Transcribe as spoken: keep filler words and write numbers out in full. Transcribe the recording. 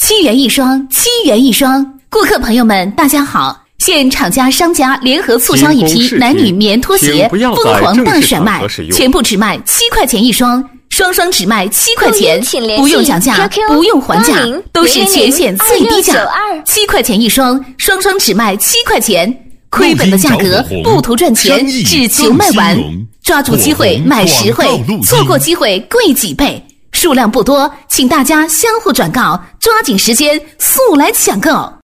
七元一双，七元一双。顾客朋友们，大家好！现厂家商家联合促销一批男女棉拖鞋，疯狂大甩卖，全部只卖七块钱一双，双双只卖七块钱，不用讲价，不用还价，都是全县最低价，七块钱一双，双双只卖七块钱，亏本的价格，不图赚钱，只求卖完。抓住机会买实惠，错过机会贵几倍。数量不多，请大家相互转告，抓紧时间速来抢购。